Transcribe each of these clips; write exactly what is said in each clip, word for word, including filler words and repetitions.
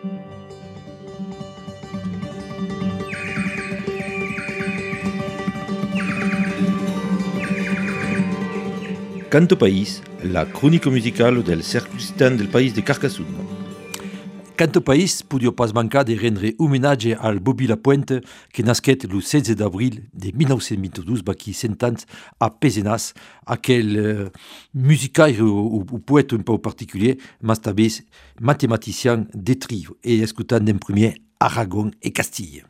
Canto País, la crónica musical del circunstante del país de Carcassonne. Canto País podia pas mancar de rendre homenatge al Bobby Lapointe, que nasquet le seize d'avril de mil nou-cents vint-i-dos, baqui cent ans, a Pézenas, aquel uh, musicaire ou, ou poète un peu particulier, mas també mathématicien de trio, et escutant en premier Aragon et Castille.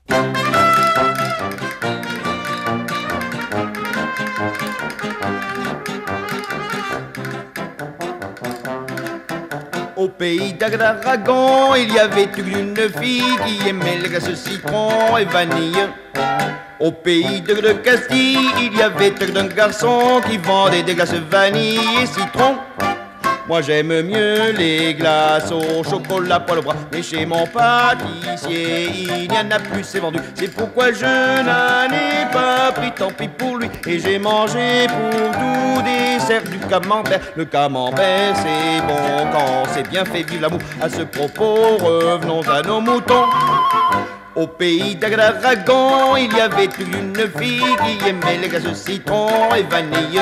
Au pays d'Aragon, il y avait une fille qui aimait les glaces citron et vanille. Au pays de, de Castille, il y avait un garçon qui vendait des glaces vanille et citron. Moi j'aime mieux les glaces au chocolat poil au bras, mais chez mon pâtissier il n'y en a plus, c'est vendu. C'est pourquoi je n'en ai pas pris, tant pis pour lui. Et j'ai mangé pour tout dessert du camembert. Le camembert c'est bon quand c'est bien fait, vive l'amour. À ce propos revenons à nos moutons. Au pays d'Aragon, il y avait une fille qui aimait les glaces citron et vanille.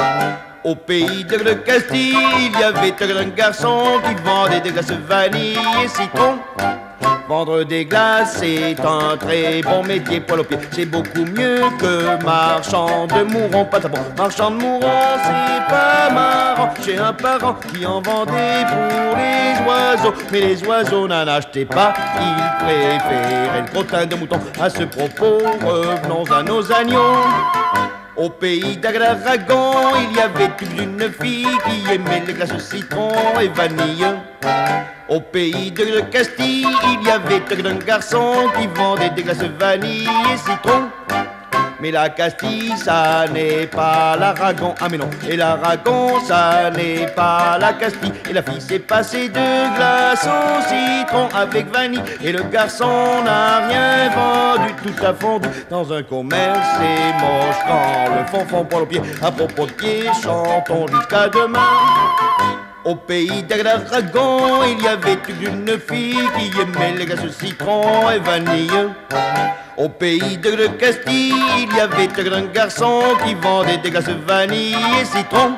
Au pays de Castille, il y avait un garçon qui vendait des glaces vanille et citron. Vendre des glaces, c'est un très bon métier, poil aux pieds. C'est beaucoup mieux que marchand de mourons, pas bon. Marchand de mourons, c'est pas marrant. J'ai un parent qui en vendait pour les oiseaux, mais les oiseaux n'en achetaient pas. Ils préféraient le crottin de mouton. À ce propos, revenons à nos agneaux. Au pays d'Aragon, il y avait une fille qui aimait les glaces citron et vanille. Au pays de Castille, il y avait un garçon qui vendait des glaces vanille et citron. Mais la Castille, ça n'est pas l'Aragon, ah mais non. Et l'Aragon, ça n'est pas la Castille. Et la fille s'est passée de glace au citron avec vanille. Et le garçon n'a rien vendu, tout a fondu dans un commerce. C'est moche quand le fond fond pour le pied. À propos de pied, chantons jusqu'à demain. Au pays d'Aragon, il y avait une fille qui aimait les glaces citron et vanille. Au pays de Castille, il y avait un garçon qui vendait des glaces vanille et citron.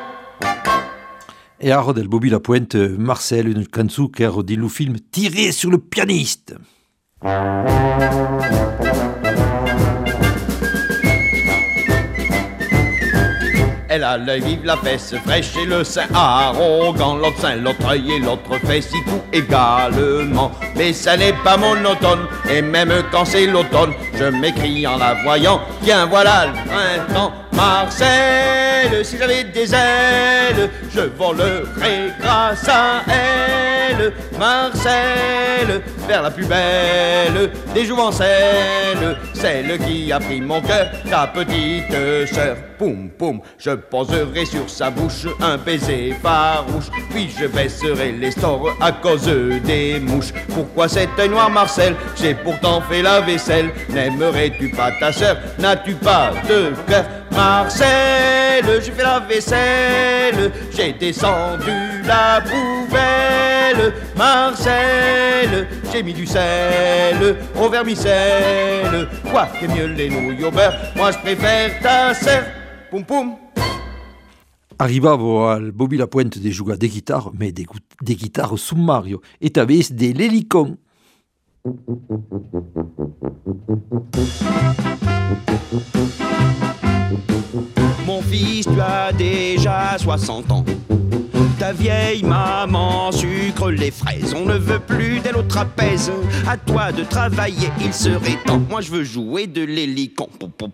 Et ara del Bobby Lapointe, Marcel, une cançó qui a dit le film Tiré sur le pianiste. Elle a l'œil vif, la fesse fraîche et le sein arrogant. L'autre sein, l'autre œil et l'autre fesse y tout également. Mais ça n'est pas monotone, et même quand c'est l'automne, je m'écrie en la voyant. Tiens, voilà le printemps. Marcel, si j'avais des ailes, je volerais grâce à elle. Marcel, vers la plus belle des jouvencelles, celle qui a pris mon cœur, ta petite sœur. Poum, poum, je poserai sur sa bouche un baiser farouche, puis je baisserai les stores à cause des mouches. Pourquoi cet œil noir, Marcel? J'ai pourtant fait la vaisselle. N'aimerais-tu pas ta sœur? N'as-tu pas de cœur? Marcel, j'ai fait la vaisselle, j'ai descendu la poubelle. Marcel, j'ai mis du sel au vermicelle. Quoi que mieux les nouilles au beurre, moi je préfère ta sœur. Poum poum. Arribava al Bobby Lapointe de jugar de guitarra, mais de, de guitarra sub Mario, et t'avais de l'hélicon. Mon fils, tu as déjà soixante ans. Ta vieille maman sucre les fraises. On ne veut plus d'elle au trapèze. À toi de travailler, il serait temps. Moi je veux jouer de l'hélicon.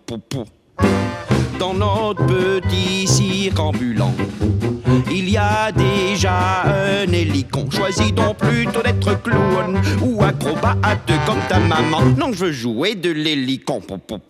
Dans notre petit cirque ambulant, il y a déjà un hélicon. Choisis donc plutôt d'être clown ou acrobate comme ta maman. Non, je veux jouer de l'hélicon.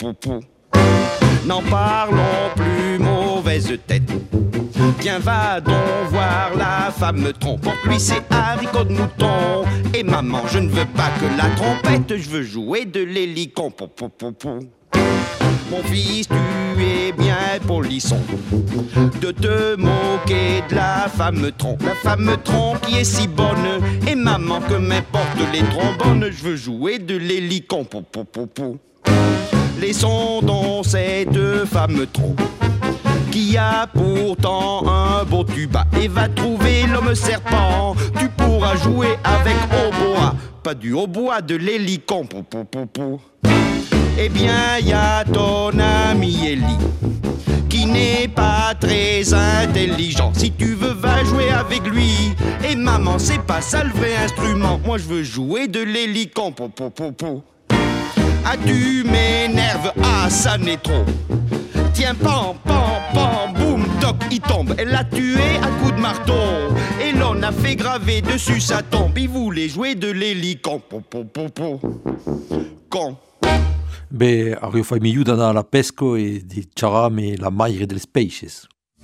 N'en parlons plus, mauvaise tête. Tiens, va donc voir la femme tronc. Pour lui, c'est haricot de mouton. Et maman, je ne veux pas que la trompette, je veux jouer de l'hélicon. Mon fils, tu es bien polisson de te moquer de la femme tronc. La femme tronc qui est si bonne. Et maman, que m'importe les trombones, je veux jouer de l'hélicon. Pou, pou, pou, pou. Laissons donc cette femme tronc qui a pourtant un beau tuba et va trouver l'homme serpent. Tu pourras jouer avec hautbois, pas du hautbois, de l'hélicon. Pou, pou, pou, pou. Eh bien, y a ton ami Eli qui n'est pas très intelligent. Si tu veux, va jouer avec lui. Et maman, c'est pas ça le vrai instrument. Moi, je veux jouer de l'hélicon. Pou, pou, pou, pou. Ah, tu m'énerves, ah, ça n'est trop. Tiens, pam, pam, pam, boum, toc, il tombe. Elle l'a tué à coups de marteau. Et l'on a fait graver dessus sa tombe. Il voulait jouer de l'hélicon. Pou, pou, pou, pou. Con. Beh, arrivo fai mi aiutano alla pesco e di ciarame la maglia delle species.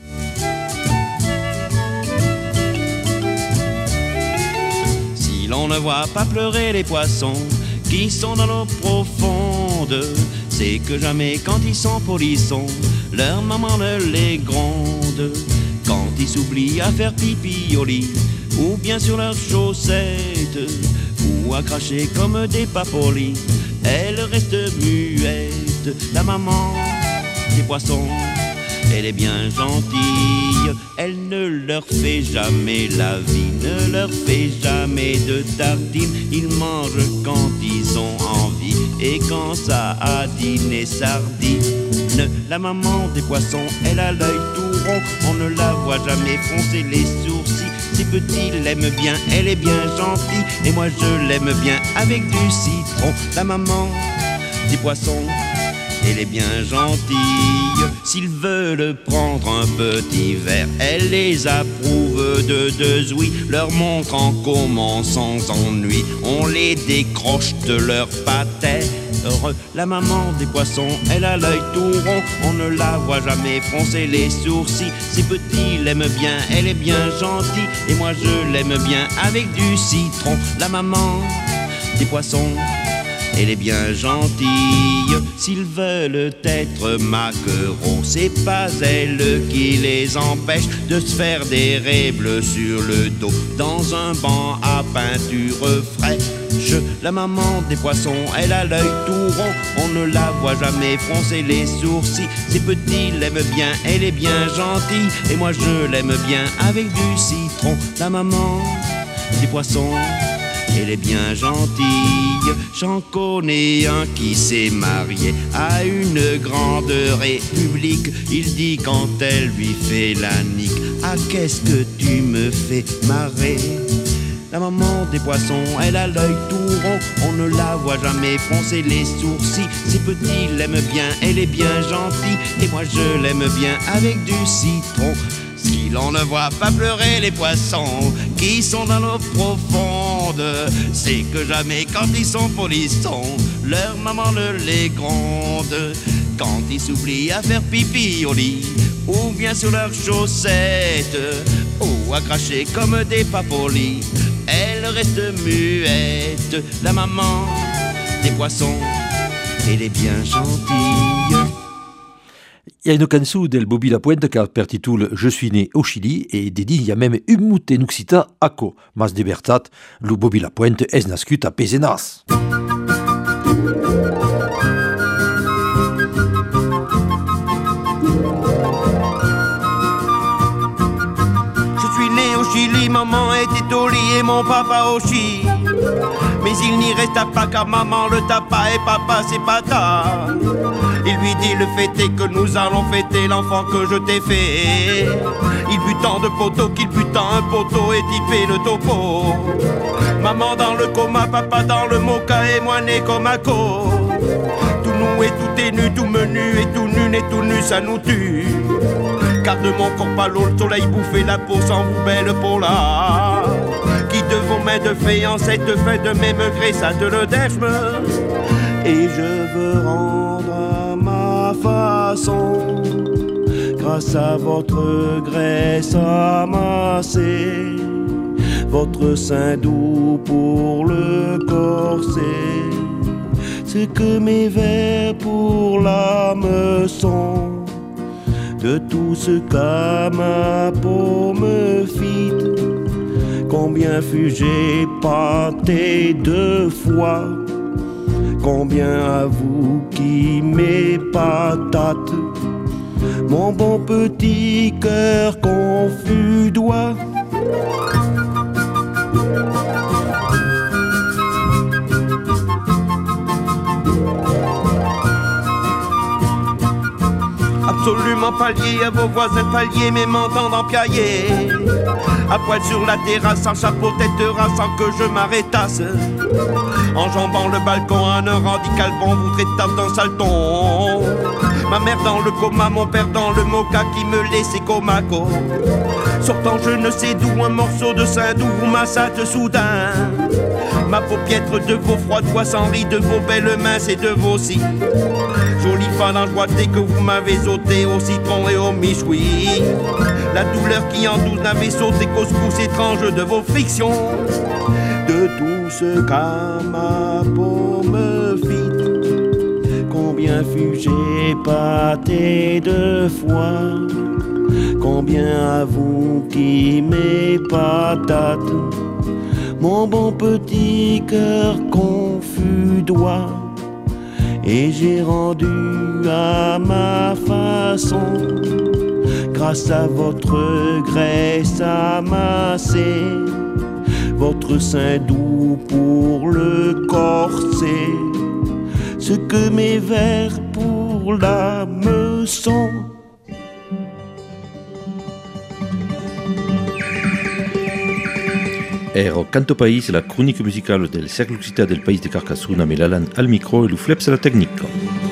Si l'on ne voit pas pleurer les poissons qui sont dans l'eau profonde, c'est que jamais quand ils sont polissons, leur maman ne les gronde. Quand ils s'oublient à faire pipi au lit, ou bien sur leurs chaussettes, ou à cracher comme des papolis, elle reste muette. La maman des poissons, elle est bien gentille. Elle ne leur fait jamais la vie, ne leur fait jamais de tartines. Ils mangent quand ils ont envie et quand ça a dîné sardine. La maman des poissons, elle a l'œil tout rond. On ne la voit jamais froncer les sourcils. Ces petits l'aiment bien, elle est bien gentille. Et moi je l'aime bien avec du citron. La maman des poissons, elle est bien gentille. S'ils veulent prendre un petit verre, elle les approuve de deux ouïes. Leur montrant comment sans ennui on les décroche de leur patère. La maman des poissons, elle a l'œil tout rond. On ne la voit jamais froncer les sourcils. Ces petits l'aiment bien, elle est bien gentille. Et moi je l'aime bien avec du citron. La maman des poissons, elle est bien gentille. S'ils veulent être maquereaux, c'est pas elle qui les empêche de se faire des raies bleues sur le dos dans un banc à peinture fraîche. La maman des poissons, elle a l'œil tout rond. On ne la voit jamais froncer les sourcils. Ces petits l'aiment bien, elle est bien gentille. Et moi je l'aime bien avec du citron. La maman des poissons, elle est bien gentille. J'en connais un qui s'est marié à une grande république. Il dit quand elle lui fait la nique: ah, qu'est-ce que tu me fais marrer. La maman des poissons, elle a l'œil tout rond. On ne la voit jamais froncer les sourcils. Ces petits l'aiment bien, elle est bien gentille. Et moi je l'aime bien avec du citron. Si l'on ne voit pas pleurer les poissons qui sont dans l'eau profonde, c'est que jamais quand ils sont polissons, leur maman ne les gronde. Quand ils s'oublient à faire pipi au lit, ou bien sur leurs chaussettes, ou à cracher comme des papolis, elle reste muette. La maman des poissons, elle est bien gentille. Il y a une canzone del Bobby Lapointe qui a per titolo Je suis né au Chili et dedi il y a même un mot en occitan aco, mas de veritat, le Bobby Lapointe est nascut a Pézenas. Je suis né au Chili, maman était au lit et mon papa au Chili. Mais il n'y resta pas car maman le tapa et papa c'est pata. Il lui dit le fait est que nous allons fêter l'enfant que je t'ai fait. Il but tant de poteaux qu'il but tant un poteau et il fait le topo. Maman dans le coma, papa dans le mocha et moi né comme un co. Tout noué, tout est nu, tout menu et tout nu, et tout nu ça nous tue. Car de mon corps pas l'eau, le soleil bouffait la peau sans vous belle peau là. Qui de vos mains de fiançailles te fait de même gré, ça te le dèche-me. Et je veux rendre à ma façon, grâce à votre graisse amassée, votre sein doux pour le corset. ce que mes vers pour l'âme sont, de tout ce qu'à ma peau me fit. Combien fus-je épaté deux fois, combien à vous qui m'épatate, mon bon petit cœur confus doit. Absolument pas lié à vos voisins paliers, mais m'entendant piailler à poil sur la terrasse, sans chapeau, tête race, sans que je m'arrêtasse. Enjambant le balcon, en un radical bon, vous traitâtes d'un salton. Ma mère dans le coma, mon père dans le mocha, qui me laissait comaco. Sortant je ne sais d'où un morceau de sein d'où vous massâtes soudain. Ma paupiètre de vos froides voix sans riz, de vos belles mains, c'est de vos si. Jolie femme en joie dès que vous m'avez ôté au citron et au michoui. La douleur qui en douce n'avait sauté qu'au secousse étrange de vos frictions. De tout ce qu'à ma peau me fit, combien fus-je épaté deux fois, combien à vous qui m'épatate, mon bon petit cœur confus doit. Et j'ai rendu à ma façon, grâce à votre graisse amassée, votre sein doux pour le corset, ce que mes vers pour l'âme sont. Ero Canto País, la chronique musicale del Cercle Occità del País de Carcassonne, mais l'Alan al micro et le Fleps à la technique.